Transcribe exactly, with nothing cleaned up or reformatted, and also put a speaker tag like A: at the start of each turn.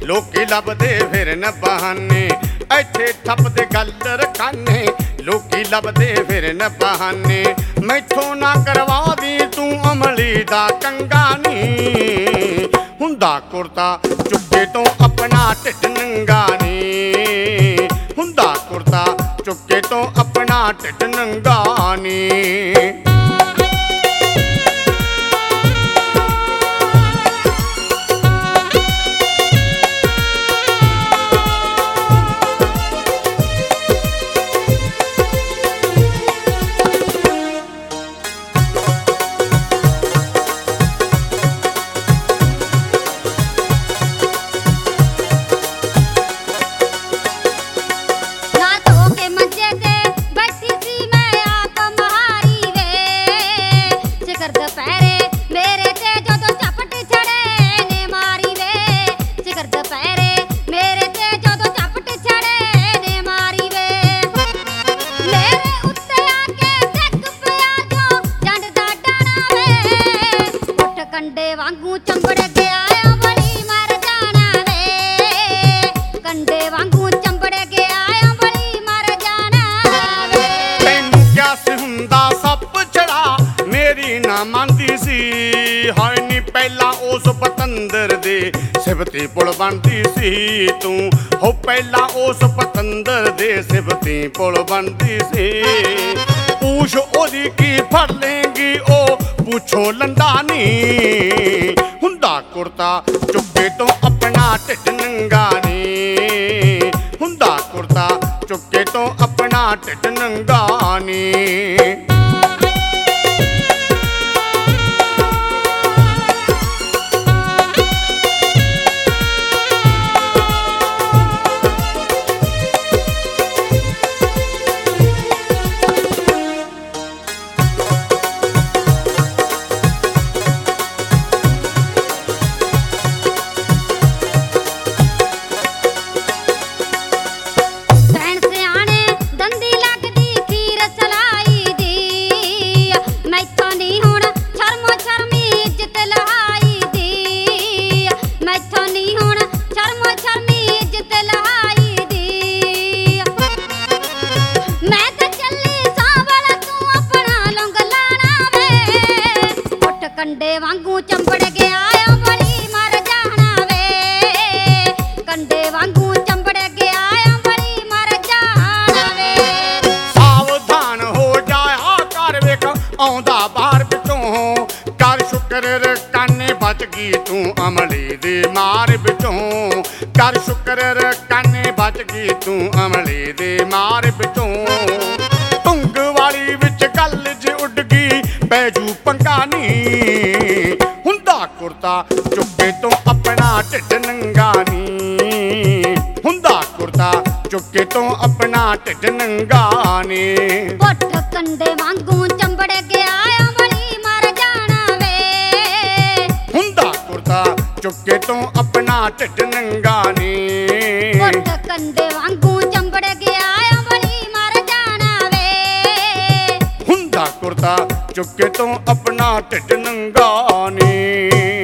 A: ਲੋਕੀ ਲੱਭਦੇ ਫਿਰਨ ਬਹਾਨੇ, ਇੱਥੇ ਠੱਪਦੇ ਗੱਲ ਰਕਾਨੇ। ਲੋਕੀ ਲੱਭਦੇ ਫਿਰਨ ਬਹਾਨੇ, ਮੈਥੋਂ ਨਾ ਕਰਵਾ ਦੀ ਤੂੰ ਅਮਲੀ ਦਾ ਕੰਗਾ ਨੀ। ਹੁੰਦਾ ਕੁਰਤਾ ਚੁੱਕੇ ਤੋਂ ਆਪਣਾ ਢਿੱਡ ਨੰਗਾ ਨੀ। ਹੁੰਦਾ ਕੁਰਤਾ ਚੁੱਕੇ ਤੋਂ ਆਪਣਾ ਢਿੱਡ ਨੰਗਾ ਨੀ।
B: ਕੰਡੇ ਵਾਂਗੂ ਚੰਬੜ ਗਿਆ ਆ ਬੜੀ ਮਰ ਜਾਣਾ ਵੇ। ਕੰਡੇ ਵਾਂਗੂ ਚੰਬੜ ਗਿਆ ਆ ਬੜੀ ਮਰ ਜਾਣਾ ਵੇ।
A: ਤੈਨੂੰ ਕਿਆ ਸੀ ਹੁੰਦਾ ਸੱਪ ਛੜਾ, ਮੇਰੀ ਨਾ ਮੰਨਦੀ ਸੀ। ਹਾਏ ਨੀ ਪਹਿਲਾਂ ਉਸ ਪਤੰਦਰ ਦੇ ਸਿਫਤੀ ਪੁਲ ਬਣਦੀ ਸੀ ਤੂੰ। ਹੋ ਪਹਿਲਾਂ ਉਸ ਪਤੰਦਰ ਦੇ ਸਿਫਤੀ ਪੁਲ ਬਣਦੀ ਸੀ। ਪੂਛ ਉਹਦੀ ਕੀ ਫੜ ਲੇਂਗੀ ਉਹ ਪੁੱਛੋ ਲੰਡਾ ਨੀ। ਹੁੰਦਾ ਕੁਰਤਾ ਚੁੱਕੇ ਤੋਂ ਆਪਣਾ ਢਿੱਡ ਨੰਗਾ ਨੀ। ਹੁੰਦਾ ਕੁਰਤਾ ਚੁੱਕੇ ਤੋਂ ਆਪਣਾ ਢਿੱਡ ਨੰਗਾ ਨੀ।
B: ਕੰਡੇ ਵਾਂਗੂ ਚੰਬੜ ਗਿਆ ਆ ਬੜੀ ਮਰ ਜਾਣਾ ਵੇ। ਕੰਡੇ ਵਾਂਗੂ ਚੰਬੜ ਗਿਆ ਆ ਬੜੀ ਮਰ ਜਾਣਾ ਵੇ।
A: ਸਾਵਧਾਨ ਹੋ ਜਾਇਆ ਕਰ ਵੇਖ ਆਉਂਦਾ ਬਾਹਰ ਵਿੱਚੋਂ। ਕਰ ਸ਼ੁਕਰ ਰਕਾਨੇ ਬਚ ਗਈ ਤੂੰ ਅਮਲੀ ਦੀ ਮਾਰ ਵਿੱਚੋਂ। ਕਰ ਸ਼ੁਕਰ ਰਕਾਨੇ ਬਚ ਗਈ ਤੂੰ ਅਮਲੀ ਦੀ ਮਾਰ ਵਿੱਚੋਂ। ਧੁੰਗ ਵਾਲੀ ਵਿੱਚ ਗੱਲ ਜੇ ਉੱਡ ਗਈ ਪੈ ਜੂ ਪੰਗਾ ਨੀ। ਹੁੰਦਾ ਕੁਰਤਾ ਚੁੱਕੇ ਤੋਂ ਆਪਣਾ ਢਿੱਡ ਨੰਗਾ ਨੀ। ਹੁੰਦਾ ਕੁਰਤਾ ਚੁੱਕੇ ਤੋਂ ਆਪਣਾ ਢਿੱਡ ਨੰਗਾ ਨੀ।
B: ਪੁੱਠ ਕੰਡੇ ਵਾਂਗੂ ਚੰਬੜ ਗਿਆ ਆ ਬੜੀ ਮਰ ਜਾਣਾ ਵੇ।
A: ਹੁੰਦਾ ਕੁਰਤਾ ਚੁੱਕੇ ਤੋਂ ਆਪਣਾ ਢਿੱਡ ਨੰਗਾ ਨੀ।
B: ਪੁੱਠ ਕੰਡੇ ਵਾਂਗੂ ਚੰਬੜ ਗਿਆ ਆ ਬੜੀ ਮਰ ਜਾਣਾ ਵੇ।
A: ਹੁੰਦਾ ਕੁਰਤਾ ਚੁੱਕੇ ਤੋਂ ਆਪਣਾ ਢਿੱਡ ਨੰਗਾ ਨੀ।